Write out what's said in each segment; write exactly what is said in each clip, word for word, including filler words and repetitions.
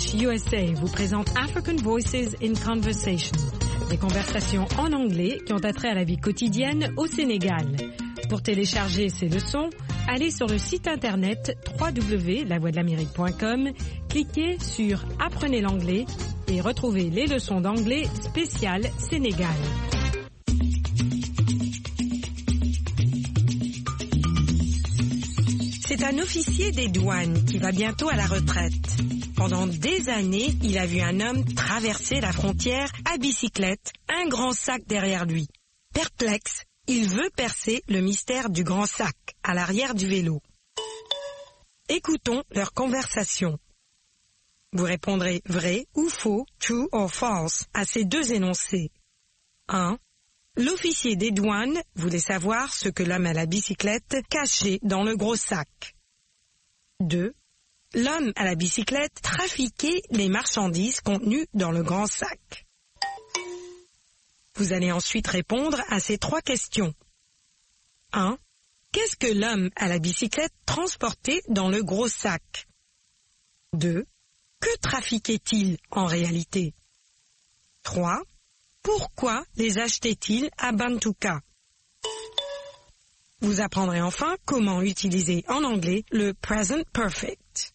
English U S A vous présente African Voices in Conversation, des conversations en anglais qui ont attrait à la vie quotidienne au Sénégal. Pour télécharger ces leçons, allez sur le site internet w w w point la voix de l'amérique point com, cliquez sur Apprenez l'anglais et retrouvez les leçons d'anglais spéciales Sénégal. C'est un officier des douanes qui va bientôt à la retraite. Pendant des années, il a vu un homme traverser la frontière à bicyclette, un grand sac derrière lui. Perplexe, il veut percer le mystère du grand sac à l'arrière du vélo. Écoutons leur conversation. Vous répondrez vrai ou faux, true or false, à ces deux énoncés. un. L'officier des douanes voulait savoir ce que l'homme à la bicyclette cachait dans le gros sac. deux. L'homme à la bicyclette trafiquait les marchandises contenues dans le grand sac. Vous allez ensuite répondre à ces trois questions. un. Qu'est-ce que l'homme à la bicyclette transportait dans le gros sac? deux. Que trafiquait-il en réalité? trois. Pourquoi les achetait-il à Bantuka? Vous apprendrez enfin comment utiliser en anglais le present perfect.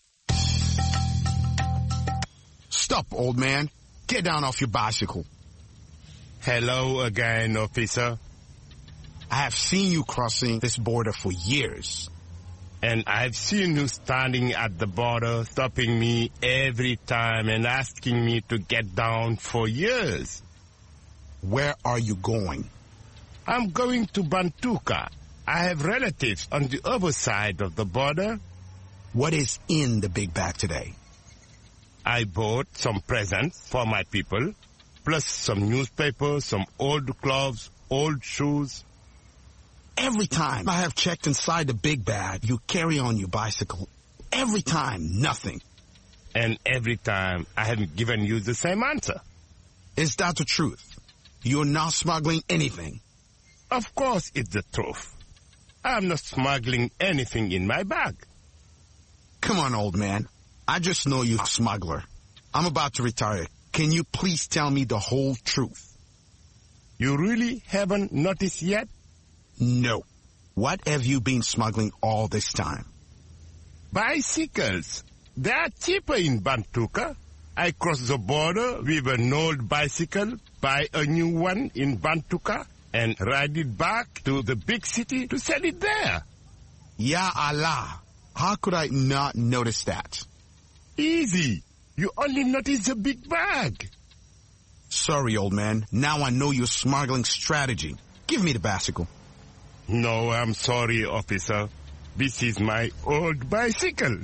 Stop, old man. Get down off your bicycle. Hello again, officer. I have seen you crossing this border for years. And I've seen you standing at the border, stopping me every time and asking me to get down for years. Where are you going? I'm going to Bantuka. I have relatives on the other side of the border. What is in the big bag today? I bought some presents for my people, plus some newspapers, some old clothes, old shoes. Every time I have checked inside the big bag, you carry on your bicycle. Every time, nothing. And every time, I haven't given you the same answer. Is that the truth? You're not smuggling anything. Of course it's the truth. I'm not smuggling anything in my bag. Come on, old man. I just know you're a smuggler. I'm about to retire. Can you please tell me the whole truth? You really haven't noticed yet? No. What have you been smuggling all this time? Bicycles. They are cheaper in Bantuka. I cross the border with an old bicycle, buy a new one in Bantuka, and ride it back to the big city to sell it there. Ya Allah. How could I not notice that? Easy. You only notice the big bag. Sorry, old man. Now I know your smuggling strategy. Give me the bicycle. No, I'm sorry, officer. This is my old bicycle.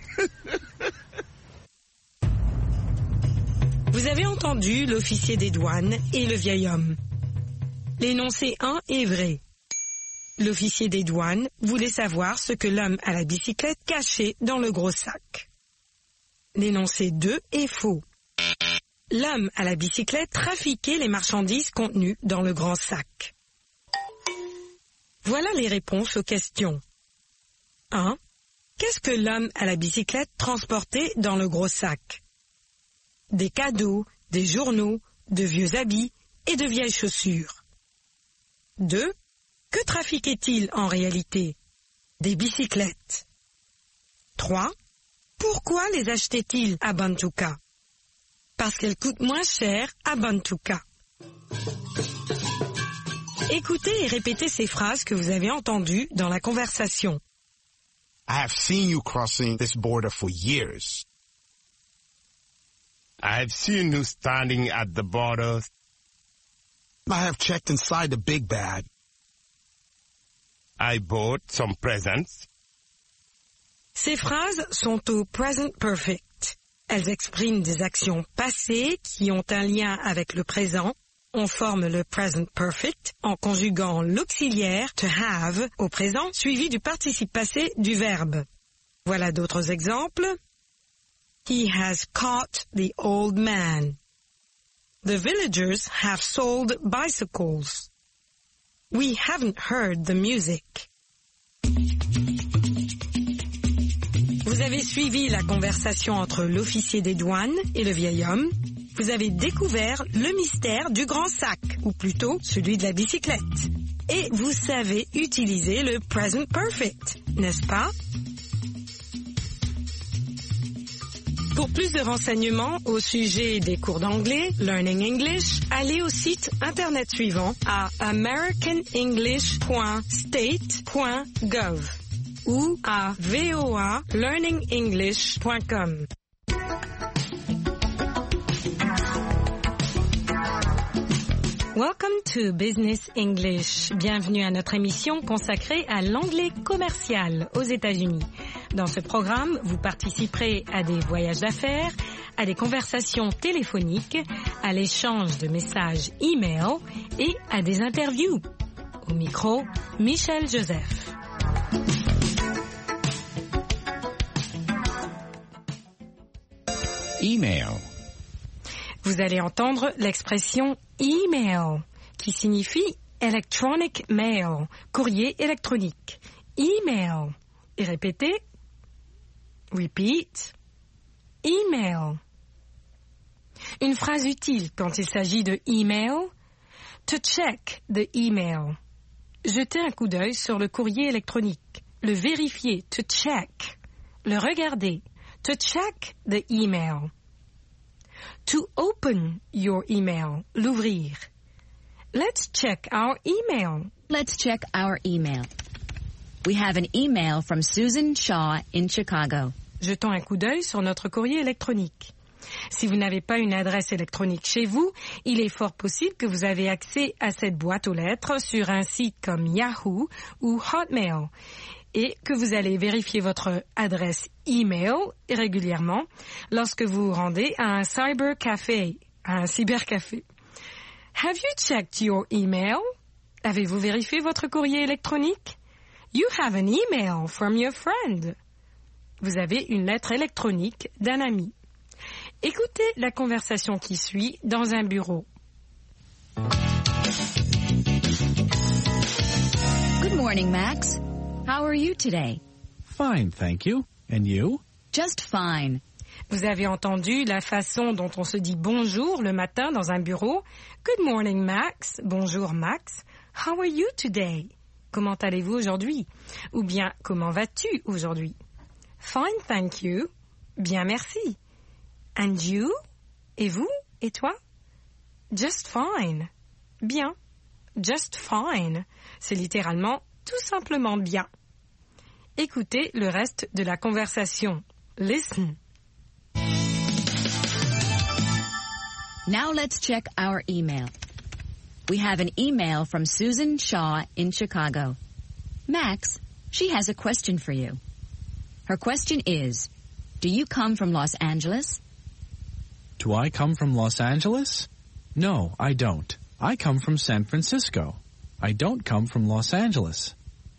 Vous avez entendu l'officier des douanes et le vieil homme. L'énoncé un est vrai. L'officier des douanes voulait savoir ce que l'homme à la bicyclette cachait dans le gros sac. L'énoncé deux est faux. L'homme à la bicyclette trafiquait les marchandises contenues dans le grand sac. Voilà les réponses aux questions. un. Qu'est-ce que l'homme à la bicyclette transportait dans le gros sac? Des cadeaux, des journaux, de vieux habits et de vieilles chaussures. deux. Que trafiquait-il en réalité? Des bicyclettes. trois. Pourquoi les achetait-il à Bantuka? Parce qu'elles coûtent moins cher à Bantuka. Écoutez et répétez ces phrases que vous avez entendues dans la conversation. I have seen you crossing this border for years. I've seen you standing at the border. I have checked inside the big bag. I bought some presents. Ces phrases sont au present perfect. Elles expriment des actions passées qui ont un lien avec le présent. On forme le present perfect en conjuguant l'auxiliaire to have au présent suivi du participe passé du verbe. Voilà d'autres exemples. He has caught the old man. The villagers have sold bicycles. We haven't heard the music. Vous Vous avez suivi la conversation entre l'officier des douanes et le vieil homme. Vous avez découvert le mystère du grand sac, ou plutôt celui de la bicyclette. Et vous savez utiliser le present perfect, n'est-ce pas? Pour plus de renseignements au sujet des cours d'anglais, Learning English, allez au site internet suivant à american english point state point gov ou à v o a learning english point com. Welcome to Business English. Bienvenue à notre émission consacrée à l'anglais commercial aux États-Unis. Dans ce programme, vous participerez à des voyages d'affaires, à des conversations téléphoniques, à l'échange de messages e-mail et à des interviews. Au micro, Michel Joseph. Email. Vous allez entendre l'expression email, qui signifie electronic mail, courrier électronique. Email. Et répétez. Repeat. Email. Une phrase utile quand il s'agit de email. To check the email. Jeter un coup d'œil sur le courrier électronique. Le vérifier. To check. Le regarder. To check the email. To open your email. L'ouvrir. Let's check our email. Let's check our email. We have an email from Susan Shaw in Chicago. Jetons un coup d'œil sur notre courrier électronique. Si vous n'avez pas une adresse électronique chez vous, il est fort possible que vous avez accès à cette boîte aux lettres sur un site comme Yahoo ou Hotmail et que vous allez vérifier votre adresse email régulièrement lorsque vous vous rendez à un cybercafé, à un cybercafé. Have you checked your email? Avez-vous vérifié votre courrier électronique? You have an email from your friend. Vous avez une lettre électronique d'un ami. Écoutez la conversation qui suit dans un bureau. Good morning, Max. How are you today? Fine, thank you. And you? Just fine. Vous avez entendu la façon dont on se dit bonjour le matin dans un bureau. Good morning, Max. Bonjour, Max. How are you today? Comment allez-vous aujourd'hui? Ou bien, comment vas-tu aujourd'hui? Fine, thank you. Bien, merci. And you? Et vous? Et toi? Just fine. Bien. Just fine. C'est littéralement tout simplement bien. Écoutez le reste de la conversation. Listen. Now let's check our email. We have an email from Susan Shaw in Chicago. Max, she has a question for you. Her question is, do you come from Los Angeles? Do I come from Los Angeles? No, I don't. I come from San Francisco. I don't come from Los Angeles.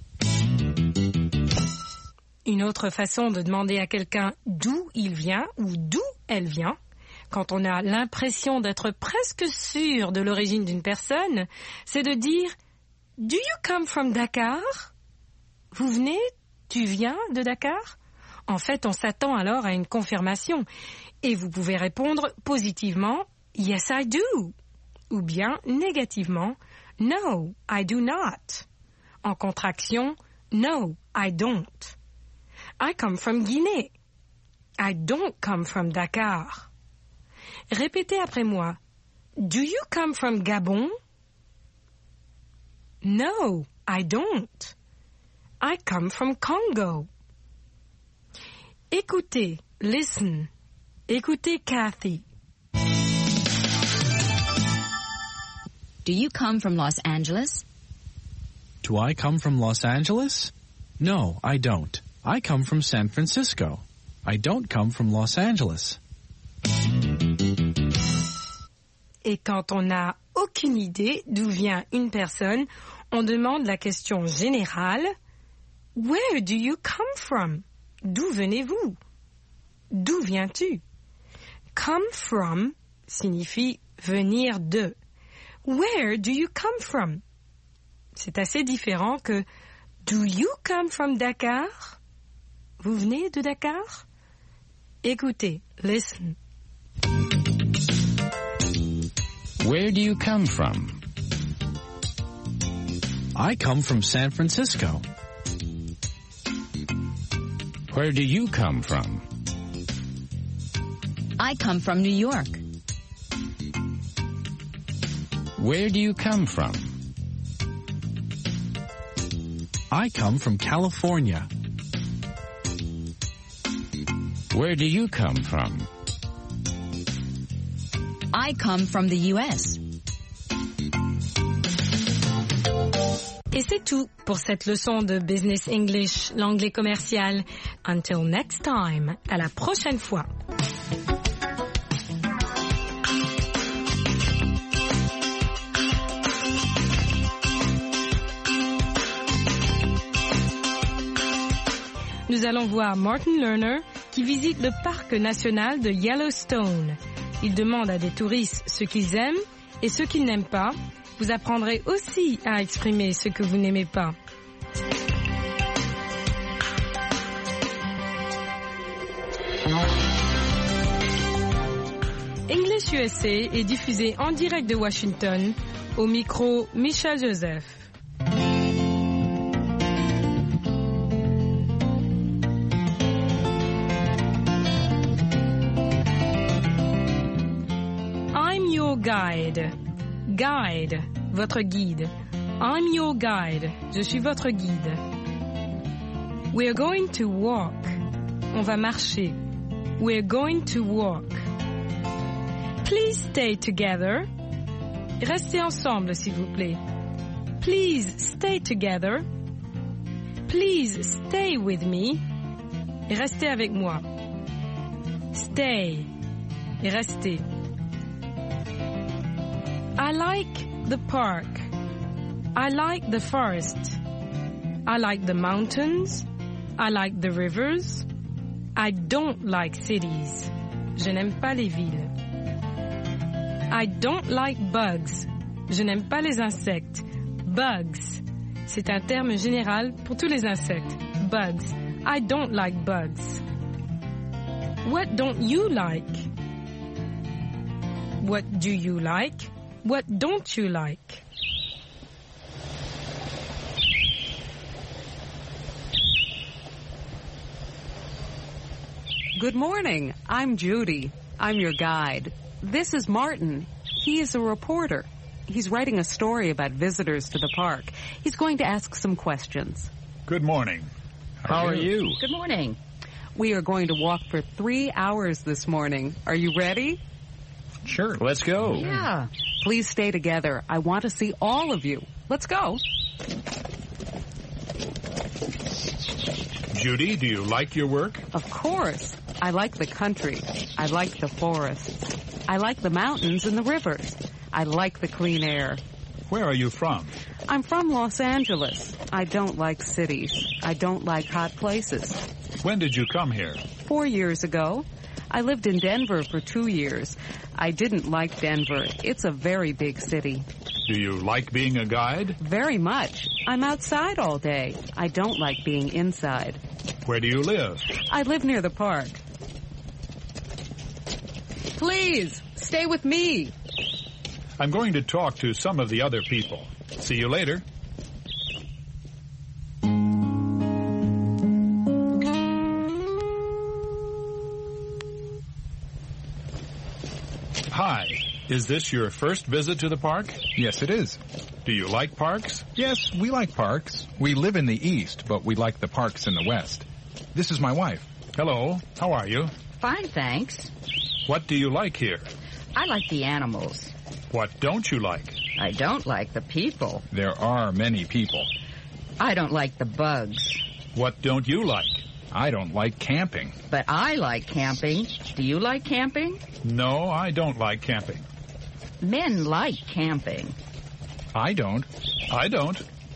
Une autre façon de demander à quelqu'un d'où il vient ou d'où elle vient, quand on a l'impression d'être presque sûr de l'origine d'une personne, c'est de dire « Do you come from Dakar ?» Vous venez, tu viens de Dakar? En fait, on s'attend alors à une confirmation et vous pouvez répondre positivement « Yes, I do » ou bien négativement « No, I do not ». En contraction « No, I don't ». I come from Guinée. I don't come from Dakar. Répétez après moi. Do you come from Gabon? No, I don't. I come from Congo. Écoutez, listen. Écoutez Kathy. Do you come from Los Angeles? Do I come from Los Angeles? No, I don't. I come from San Francisco. I don't come from Los Angeles. Et quand on n'a aucune idée d'où vient une personne, on demande la question générale « Where do you come from ?» D'où venez-vous? D'où viens-tu? Come from signifie venir de. Where do you come from? C'est assez différent que Do you come from Dakar? Vous venez de Dakar? Écoutez, listen. Where do you come from? I come from San Francisco. Where do you come from? I come from New York. Where do you come from? I come from California. Where do you come from? I come from the U S. Et c'est tout pour cette leçon de Business English, l'anglais commercial. Until next time, à la prochaine fois. Nous allons voir Martin Lerner qui visite le parc national de Yellowstone. Il demande à des touristes ce qu'ils aiment et ce qu'ils n'aiment pas. Vous apprendrez aussi à exprimer ce que vous n'aimez pas. English U S A est diffusé en direct de Washington. Au micro, Michel Joseph. I'm your guide. Guide, votre guide. I'm your guide. Je suis votre guide. We're going to walk. On va marcher. We're going to walk. Please stay together. Restez ensemble, s'il vous plaît. Please stay together. Please stay with me. Restez avec moi. Stay. Restez. I like the park. I like the forest. I like the mountains. I like the rivers. I don't like cities. Je n'aime pas les villes. I don't like bugs. Je n'aime pas les insectes. Bugs. C'est un terme général pour tous les insectes. Bugs. I don't like bugs. What don't you like? What do you like? What don't you like? Good morning. I'm Judy. I'm your guide. This is Martin. He is a reporter. He's writing a story about visitors to the park. He's going to ask some questions. Good morning. How are you? Good morning. We are going to walk for three hours this morning. Are you ready? Sure. Let's go. Yeah. Please stay together. I want to see all of you. Let's go. Judy, do you like your work? Of course. I like the country. I like the forests. I like the mountains and the rivers. I like the clean air. Where are you from? I'm from Los Angeles. I don't like cities. I don't like hot places. When did you come here? Four years ago. I lived in Denver for two years. I didn't like Denver. It's a very big city. Do you like being a guide? Very much. I'm outside all day. I don't like being inside. Where do you live? I live near the park. Please, stay with me. I'm going to talk to some of the other people. See you later. Hi. Is this your first visit to the park? Yes, it is. Do you like parks? Yes, we like parks. We live in the east, but we like the parks in the west. This is my wife. Hello. How are you? Fine, thanks. What do you like here? I like the animals. What don't you like? I don't like the people. There are many people. I don't like the bugs. What don't you like? I don't like camping. But I like camping. Do you like camping? No, I don't like camping. Men like camping. I don't. I don't.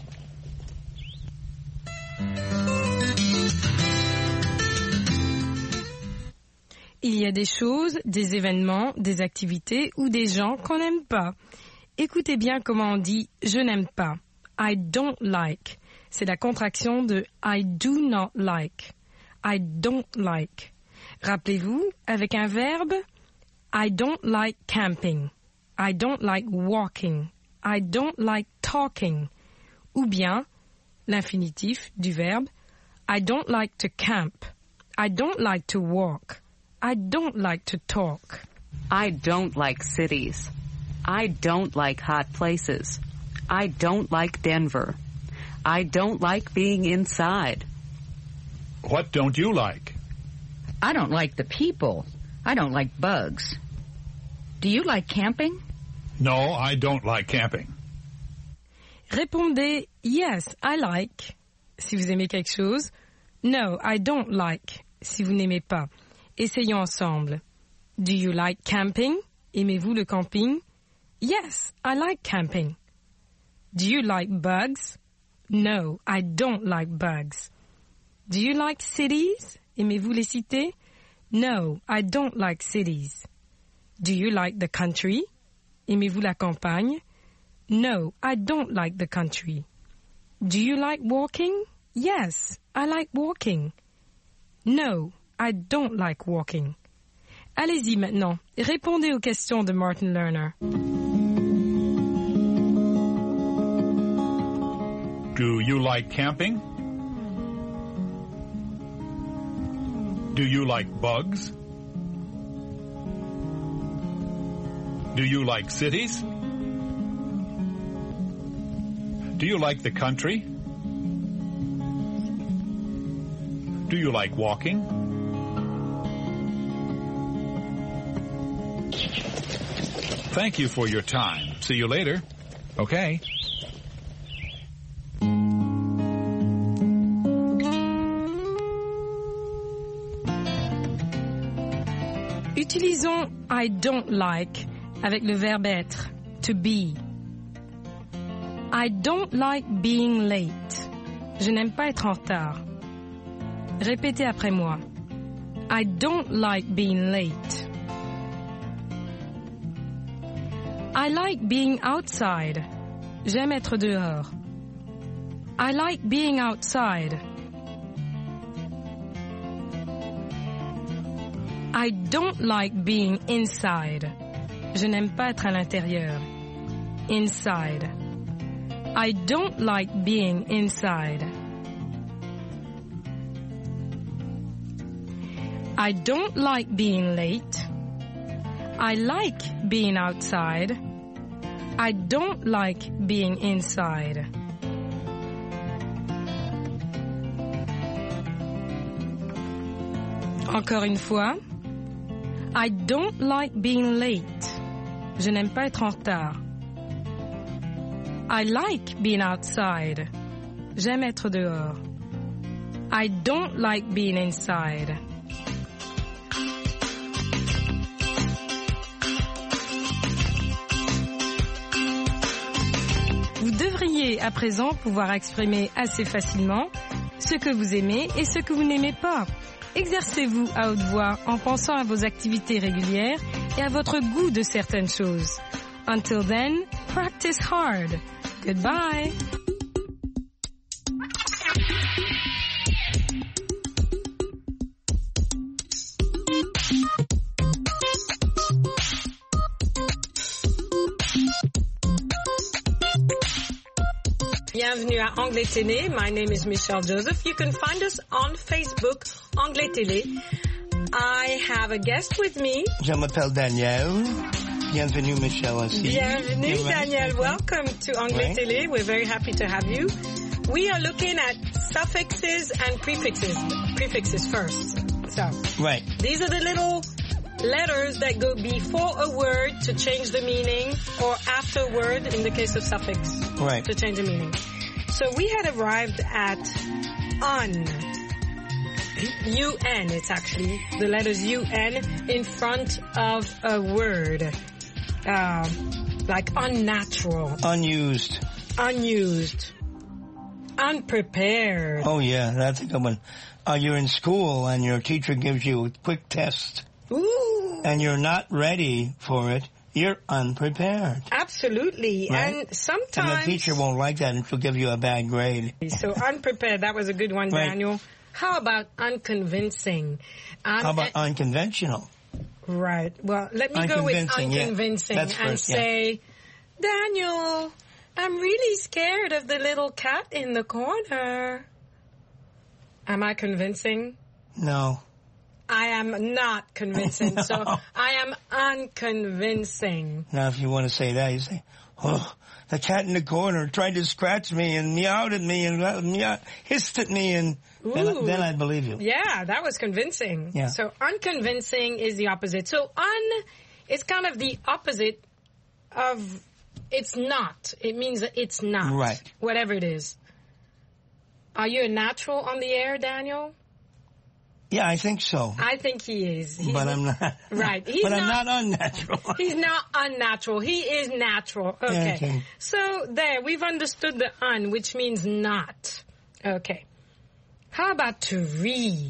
Il y a des choses, des événements, des activités ou des gens qu'on n'aime pas. Écoutez bien comment on dit « je n'aime pas ». I don't like. C'est la contraction de I do not like. I don't like. Rappelez-vous, avec un verbe, I don't like camping. I don't like walking. I don't like talking. Ou bien, l'infinitif du verbe, I don't like to camp. I don't like to walk. I don't like to talk. I don't like cities. I don't like hot places. I don't like Denver. I don't like being inside. What don't you like? I don't like the people. I don't like bugs. Do you like camping? No, I don't like camping. Répondez yes, I like si vous aimez quelque chose. No, I don't like si vous n'aimez pas. Essayons ensemble. Do you like camping? Aimez-vous le camping? Yes, I like camping. Do you like bugs? No, I don't like bugs. Do you like cities? Aimez-vous les cités? No, I don't like cities. Do you like the country? Aimez-vous la campagne? No, I don't like the country. Do you like walking? Yes, I like walking. No, I don't like walking. Allez-y maintenant, répondez aux questions de Martin Lerner. Do you like camping? Do you like bugs? Do you like cities? Do you like the country? Do you like walking? Thank you for your time. See you later. Okay. Utilisons I don't like avec le verbe être, to be. I don't like being late. Je n'aime pas être en retard. Répétez après moi. I don't like being late. I like being outside. J'aime être dehors. I like being outside. I don't like being inside. Je n'aime pas être à l'intérieur. Inside. I don't like being inside. I don't like being late. I like being outside. I don't like being inside. Encore une fois. I don't like being late. Je n'aime pas être en retard. I like being outside. J'aime être dehors. I don't like being inside. Vous devriez à présent pouvoir exprimer assez facilement ce que vous aimez et ce que vous n'aimez pas. Exercez-vous à haute voix en pensant à vos activités régulières et à votre goût de certaines choses. Until then, practice hard. Goodbye. Bienvenue à Anglais Télé. My name is Michelle Joseph. You can find us on Facebook, Anglais Télé. I have a guest with me. Je m'appelle Daniel. Bienvenue, Michelle. Aussi. Bienvenue, Daniel. Welcome to Anglais right. Télé. We're very happy to have you. We are looking at suffixes and prefixes. Prefixes first. So, right. These are the little letters that go before a word to change the meaning, or after a word in the case of suffix right. to change the meaning. So we had arrived at un. U N, it's actually the letters U N in front of a word. Uh, like unnatural. Unused. Unused. Unprepared. Oh yeah, that's a good one. Uh, you're in school and your teacher gives you a quick test. Ooh. And you're not ready for it. You're unprepared. Absolutely. Right? And sometimes... And the teacher won't like that and she'll give you a bad grade. So unprepared, that was a good one, right. Daniel. How about unconvincing? Um, How about uh, unconventional? Right. Well, let me go with Unconvincing, yeah. unconvincing That's and first, yeah. say, Daniel, I'm really scared of the little cat in the corner. Am I convincing? No. I am not convincing. No. So I am unconvincing. Now, if you want to say that, you say, oh, the cat in the corner tried to scratch me and meowed at me and uh, meow, hissed at me, and then, Ooh. then I'd believe you. Yeah, that was convincing. Yeah. So unconvincing is the opposite. So un is kind of the opposite of it's not. It means that it's not. Right. Whatever it is. Are you a natural on the air, Daniel? Yeah, I think so. I think he is. He's but I'm not. Right. He's but I'm not, not unnatural. He's not unnatural. He is natural. Okay. Okay. So there, we've understood the un, which means not. Okay. How about to re?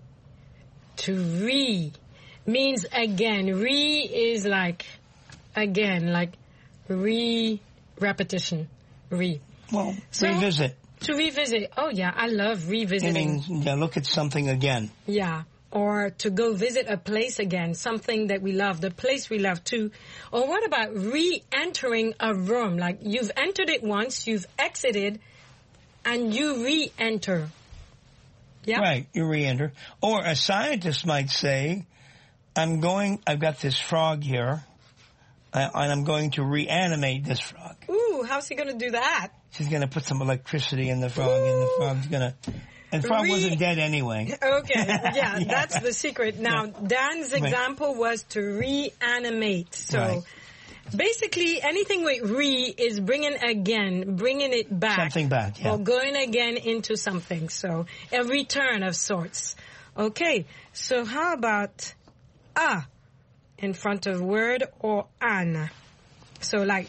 To re means again. Re is like again, like re repetition. Re. Well, So- revisit. To revisit. Oh yeah, I love I revisiting. mean, yeah, look at something again. Yeah. Or to go visit a place again, something that we love, the place we love too. Or what about re-entering a room? Like you've entered it once, you've exited, and you re-enter. Yeah. Right, you re-enter. Or a scientist might say, I'm going, I've got this frog here, uh, and I'm going to reanimate this frog. Ooh, how's he going to do that? She's going to put some electricity in the frog, Ooh. and the frog's going to... And the frog Re- wasn't dead anyway. Okay, yeah, Yeah. that's the secret. Now, Dan's Right. example was to reanimate. So, Right. basically, anything with re is bringing again, bringing it back. Something back, yeah. Or going again into something. So, a return of sorts. Okay, so how about a in front of word or an? So, like,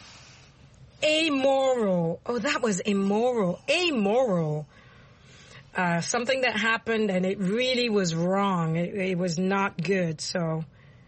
amoral. Oh, that was immoral. Amoral. Uh, something that happened and it really was wrong. It, it was not good. So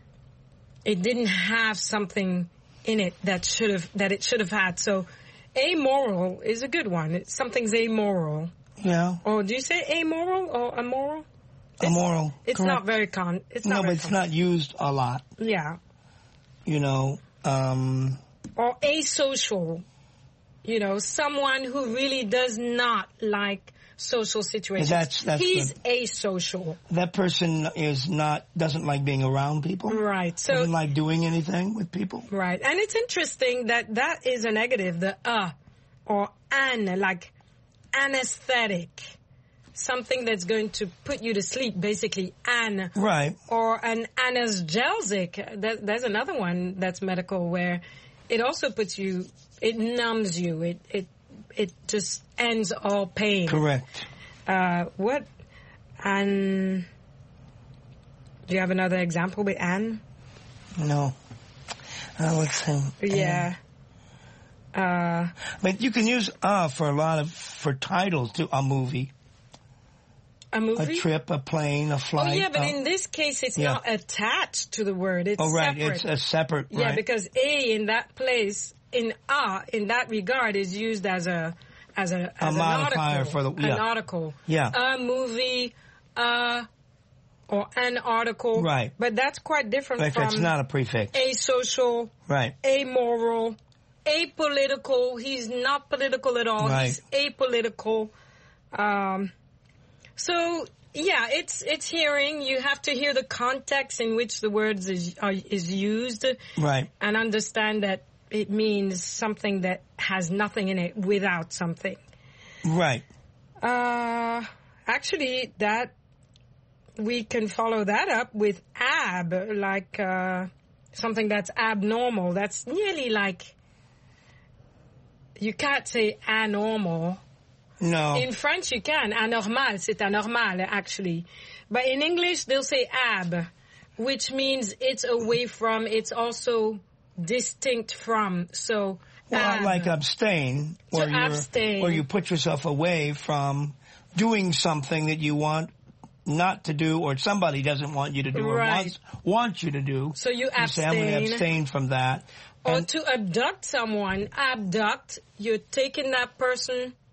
it didn't have something in it that should have, that it should have had. So amoral is a good one. It's, something's amoral. Yeah. Or do you say amoral or immoral? Immoral. It's correct. not very con, it's No, not but very it's con- not used a lot. Yeah. You know, um... Or asocial. You know, someone who really does not like social situations. That's- that's He's the- asocial. that person is not, doesn't like being around people. Right. So Doesn't like doing anything with people. Right. And it's interesting that that is a negative, the uh, or an, like anesthetic. Something that's going to put you to sleep, basically, an. Right. Or an analgesic. That, there's another one that's medical where it also puts you, it numbs you. It, it, it just ends all pain. Correct. Uh, what? An. Do you have another example with an? No. Uh, let's see. Yeah. Uh, but you can use uh for a lot of, for titles to a movie. A movie? A trip, a plane, a flight. Oh, yeah, but uh, in this case, it's yeah. not attached to the word. It's Oh, right. separate. It's a separate, Yeah, right. because a in that place, in a, in that regard, is used as a as a as A an modifier article. for the- yeah. An article. Yeah. A movie, uh, or an article. Right. But that's quite different Like, from it's not a prefix. asocial, Right. amoral, apolitical. He's not political at all. Right. He's apolitical. Um, so yeah, it's it's hearing. You have to hear the context in which the words is are, is used, Right. and understand that it means something that has nothing in it without something. Right. Uh, actually, that we can follow that up with ab, like uh, something that's abnormal. That's nearly like you can't say anormal. No. In French, you can. Anormal, c'est anormal, actually. But in English, they'll say ab, which means it's away from, it's also distinct from. So, Well, ab. like abstain, To where, you're, abstain. where you put yourself away from doing something that you want not to do, or somebody doesn't want you to do, or Right. wants, wants you to do. So you say, I'm going to abstain. abstain from that. Or And- to abduct someone, abduct, you're taking that person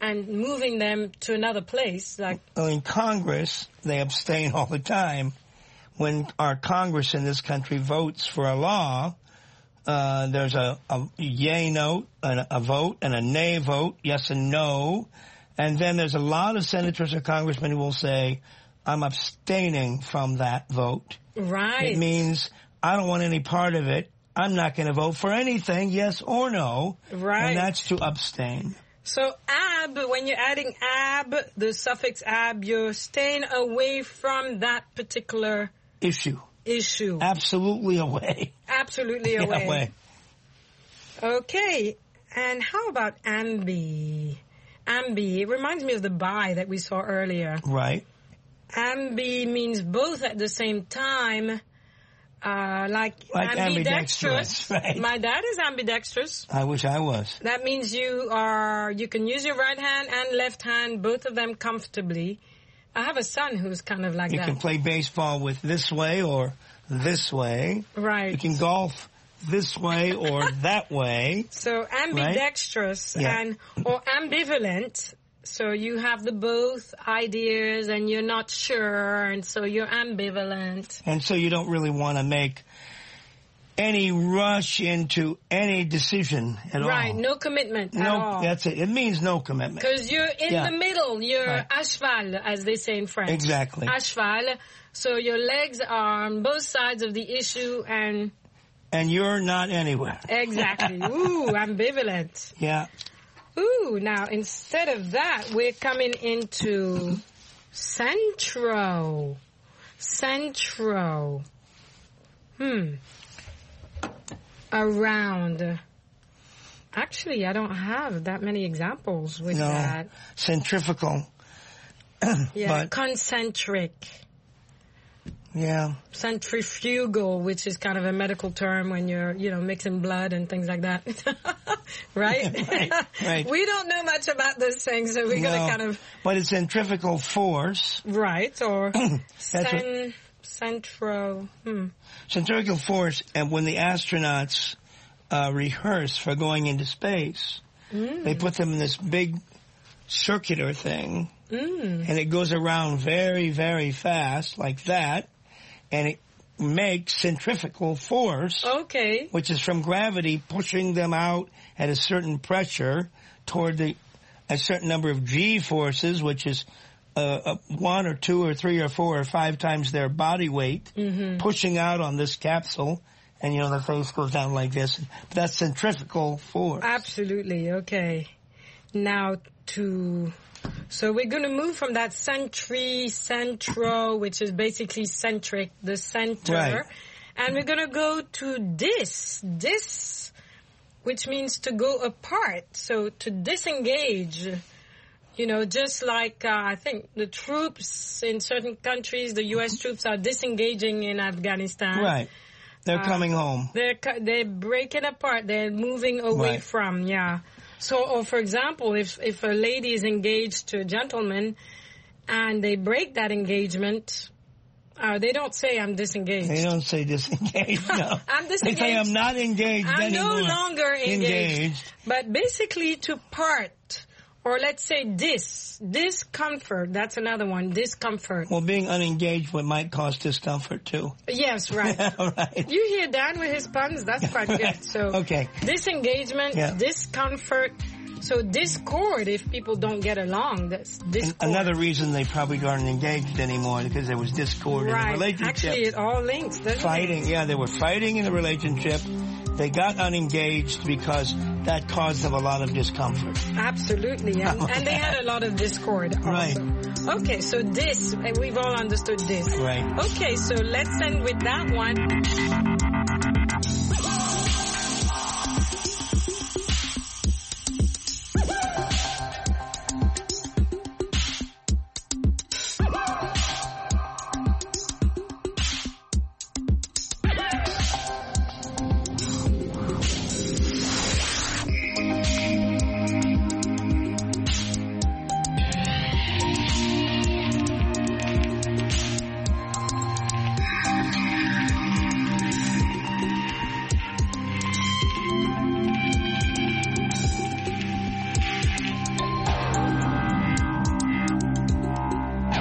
and moving them to another place. Like, well, in Congress, they abstain all the time. When our Congress in this country votes for a law, uh, there's a, a yay note, and a vote, and a nay vote, yes and no. And then there's a lot of senators or congressmen who will say, I'm abstaining from that vote. Right. It means I don't want any part of it. I'm not going to vote for anything, yes or no. Right. And that's to abstain. So ab, when you're adding ab, the suffix ab, you're staying away from that particular issue. Issue. Absolutely away. Absolutely away. Yeah, away. Okay. And how about ambi? Ambi. It reminds me of the bi that we saw earlier. Right. Ambi means both at the same time. Uh, like, like ambidextrous. ambidextrous, right. My dad is ambidextrous. I wish I was. That means you are, you can use your right hand and left hand, both of them comfortably. I have a son who's kind of like you that. You can play baseball with this way or this way. Right. You can golf this way or that way. So ambidextrous, right? Yeah. and or ambivalent. So you have the both ideas and you're not sure, and so you're ambivalent. And so you don't really want to make any rush into any decision at right, all. Right, no commitment no, at all. That's it. It means no commitment. Because you're in yeah. the middle. You're right. à cheval, as they say in French. Exactly. À cheval. So your legs are on both sides of the issue and... And you're not anywhere. Exactly. Ooh, ambivalent. Yeah. Ooh, now instead of that, we're coming into centro. Centro. Hmm. Around. Actually, I don't have that many examples with no. that. Centrifugal. yeah, but, concentric. Yeah. Centrifugal, which is kind of a medical term when you're, you know, mixing blood and things like that. right? right? Right. We don't know much about those things, so we're no, going to kind of... But it's centrifugal force. Right, or cen- what, centro... Hmm. Centrifugal force, and when the astronauts uh, rehearse for going into space, mm. they put them in this big circular thing, mm. and it goes around very, very fast, like that. And it makes centrifugal force, okay, which is from gravity pushing them out at a certain pressure toward the a certain number of G forces, which is uh, uh, one or two or three or four or five times their body weight, mm-hmm. pushing out on this capsule, and you know the face goes down like this. But that's centrifugal force. Absolutely. Okay. Now to. So we're going to move from that centri, centro, which is basically centric, the center. Right. And we're going to go to dis, dis, which means to go apart. So to disengage, you know, just like uh, I think the troops in certain countries, the U S troops are disengaging in Afghanistan. Right. They're uh, coming home. They're, they're breaking apart. They're moving away right. from, yeah. So, or for example, if, if a lady is engaged to a gentleman and they break that engagement, uh, they don't say, I'm disengaged. They don't say disengaged, no. I'm disengaged. They say, I'm not engaged I'm anymore. no longer engaged. engaged. But basically to part, or let's say dis, discomfort, that's another one, discomfort. Well, being unengaged might cause discomfort, too. Yes, right. right. You hear Dan with his puns? That's quite good. So, okay. Disengagement, yeah. discomfort. So discord, if people don't get along, that's discord. Another reason they probably aren't engaged anymore, because there was discord right. in the relationship. Actually, it all links, doesn't Fighting, it? yeah, they were fighting in the relationship. They got unengaged because that caused them a lot of discomfort. Absolutely, and, and they had a lot of discord also. Right. Okay, so this, we've all understood this. Right. Okay, so let's end with that one.